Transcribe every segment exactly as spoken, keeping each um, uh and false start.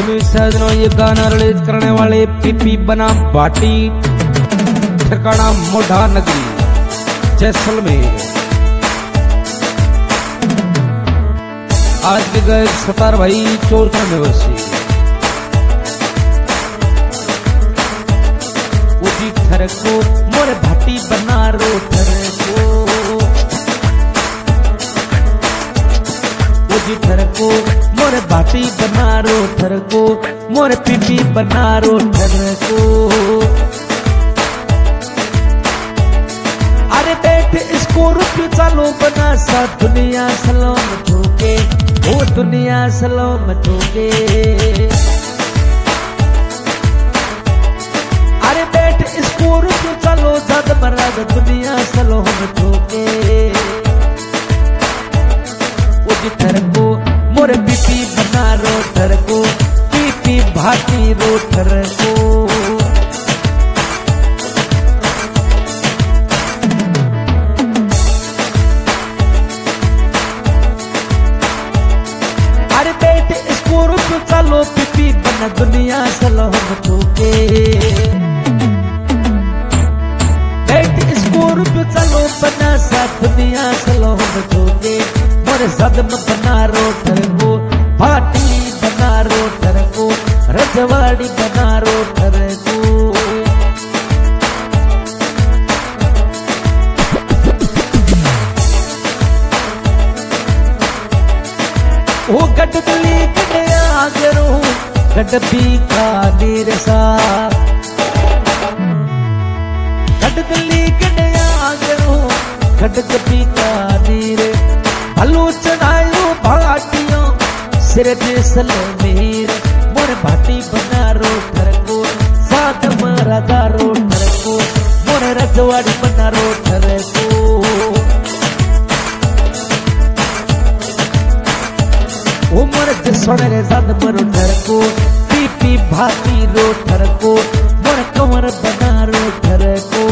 प्रेमी सजनों, ये गाना रिलीज करने वाले पीपी बनाम भाटी, ठिकाना मोढ़ा नगरी, जैसलमेर। आज के गए सतार भाई चोरका निवासी उजी ठरको मोरे भाटी बना रो ठरको, उजी ठरको मोरे भाटी बना रो ठरको, मोरे पीपी बना रो ठरको। अरे बैठ इसको रुक चलो बना सा दुनिया सलाम ठोके, ओ दुनिया सलाम ठोके। अरे बैठ इसको रुक चलो जद मरद दुनिया सलाम ठोके। उजी ठरको मोरे पीपी बना रो ठरको, पीपी भाटी रो ठरको। अरे बैठ इसको रुक चलो पीपी बना दुनिया सलाम ठोके। बैठ इसको रुक चलो बना सा दुनिया सलाम ठोके। मोरे सदम बना रो ठरको, भाटी बना रो ठरको, रजवाड़ी बना रो ठरको। ओ गडबली गडया करो गडबी का निरसा, गडबली गडया करो गडबी का नीर। भलो चढ़ायो भाटियों सिर जैसलमेर, मोरे भाटी बना रो ठरको, साथ राजा रो ठरको, मोरे रजवाड़ी बना रो ठरको। ओ मोरे सोने साथ मरो ठरको, पीपी भाटी रो ठरको, मोरे कमर बना रो ठरको।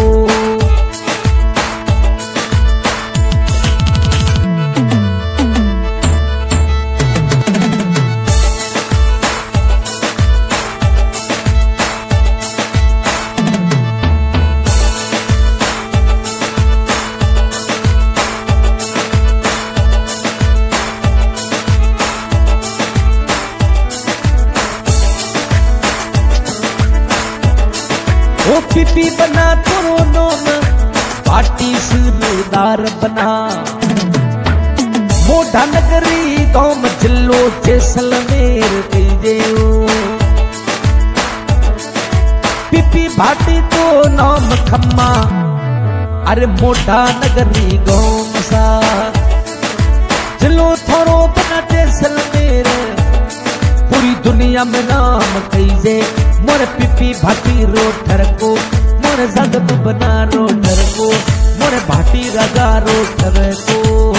ओ पीपी बना तोरो नोम पाटी सूबेदार बना, मोढ़ा नगरी गांव जिलो जैसलमेर कहियो। पीपी भाटी तो नाम खम्मा, अरे मोढ़ा नगरी गांव सा जिलो थोरो बना जैसलमेर, पूरी दुनिया में नाम कहिजे। मोरे पीपी भाटी रो ठरको, मोरे सदम बना रो ठरको, मोरे भाटी राजा रो ठरको।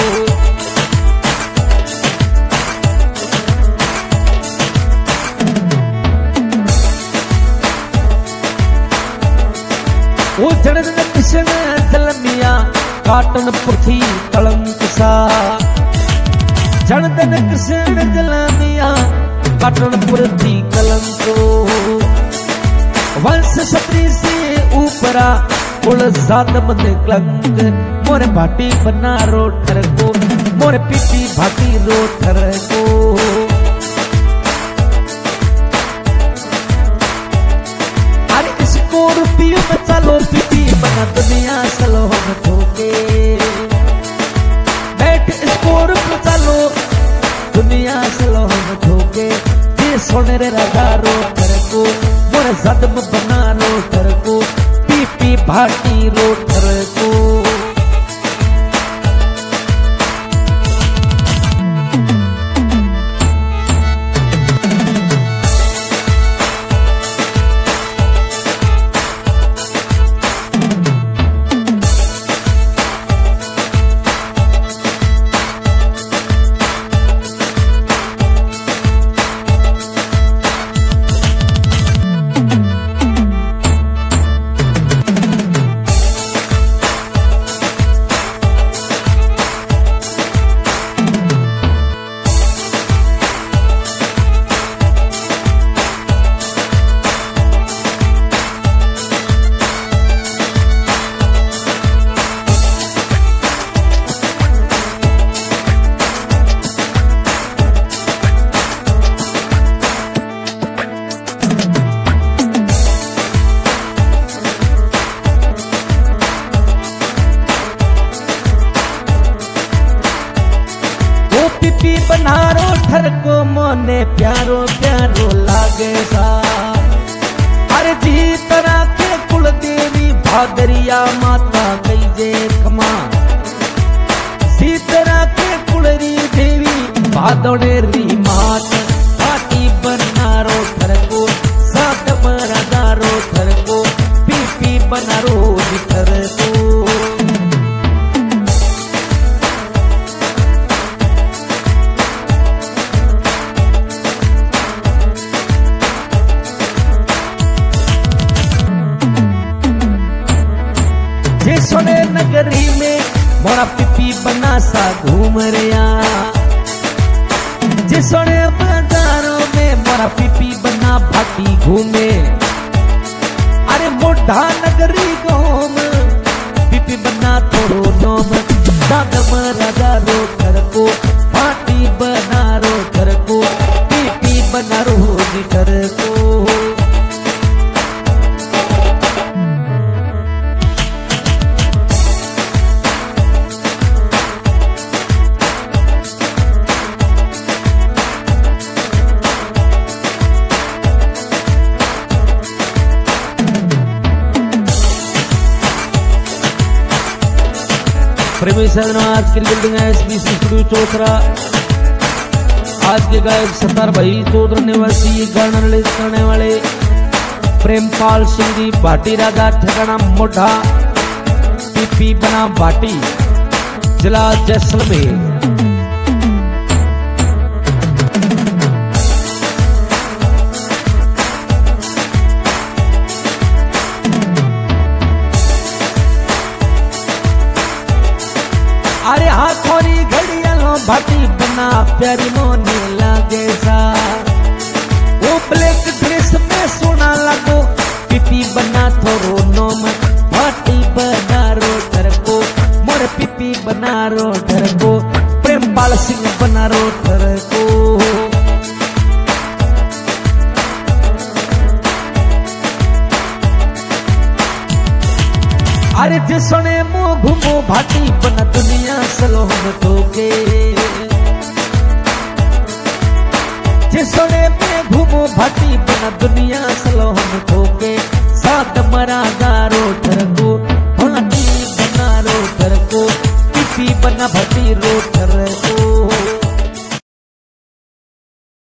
ओ जड़ कृष्ण जलमिया काटन पुथी कलंक सा, जड़ कृष्ण जलमिया काटन पुथी कलंको। वंश छत्री से ऊपरा कुल जादम ने कलंक, मोरे भाटी बना रो ठरको, मोरे पीपी भाटी रो ठरको। अरे इसको रुपये में चलो पीपी बना दुनिया सलाम ठोके। बैठ इसको रुक चलो दुनिया सलाम ठोके। ये सोने रे राजा रो ठरको, मोरे सदम बना रो ठरको, पीपी भाटी रो ठरको। मोने प्यारो प्यारो लागे सा। अरे जी तरह के कुल देवी भादरिया माता कई जे खमा, सीतरा के कुलरी देवी भादोड़े री मात, पाटी बनारो थरको सात बरादारो थरको, पीपी बनारो थरको। सोने नगरी में मोरा पिपी बना सा घूम रहा, जिसने बाजारों में मोरा पिपी बना भाटी घूमे। अरे मोटा नगरी घूम पिपी बना थोड़ो नोम, दाद राजा रो घर को भाटी बना रो घर को, पिपी बना रो घर को। प्रेमी सदनों, आज की बिल्डिंग है एसबीसी स्टूडियो चौथरा। आज के गायक सत्तार भाई चौधरी निवासी गाना रिलीज करने वाले प्रेमपाल सिंह जी भाटी, राजा ठिकाना मोढ़ा, पीपी बना भाटी, जिला जैसलमेर। अरे हाथोरी घड़ियालो भाटी बना प्यारी मोने लागे सा, वो ब्लैक ड्रेस में सोना लगो, पिपी बना थोरो नोम, भाटी बना रो घर को, मोर पिपी बना रो घर को, प्रेमपाल सिंह बना रो घर को। अरे जिसने मुँह घूमो भाटी बना दुनिया सलोह धोके, जिसने में घूमो भाटी बना दुनिया सलोह धोके, सात मरा गारो घर को, भाटी बना रो घर को, पिपी बना भाटी रो घर को।